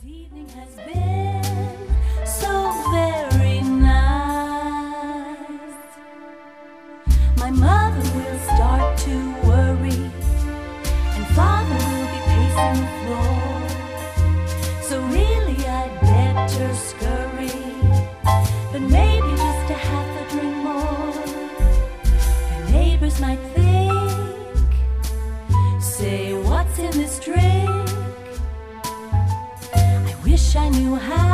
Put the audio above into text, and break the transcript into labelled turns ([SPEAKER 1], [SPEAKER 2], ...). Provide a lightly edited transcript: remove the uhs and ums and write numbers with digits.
[SPEAKER 1] Evening has been so very nice. My mother will start to worry, and father will be pacing the floor. So really I'd better scurry, but maybe just a half a drink more. The neighbors might think, say, what's in this drink? Wish I knew how